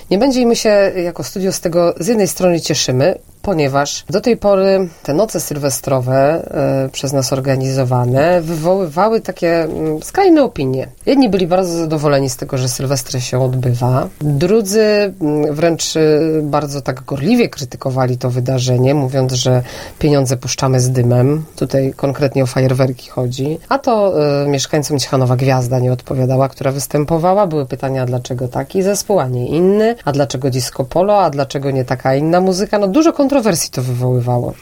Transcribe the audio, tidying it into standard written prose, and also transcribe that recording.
nie będzie i my się jako studio z tego z jednej strony cieszymy, ponieważ do tej pory te noce sylwestrowe przez nas organizowane wywoływały takie skrajne opinie. Jedni byli bardzo zadowoleni z tego, że Sylwester się odbywa. Drudzy wręcz bardzo tak gorliwie krytykowali to wydarzenie, mówiąc, że pieniądze puszczamy z dymem. Tutaj konkretnie o fajerwerki chodzi. A to mieszkańcom Ciechanowa Gwiazda nie odpowiadała, która występowała. Były pytania, dlaczego taki zespół, a nie inny, a dlaczego disco polo, a dlaczego nie taka inna muzyka. No dużo kontrowersji to wywoływało.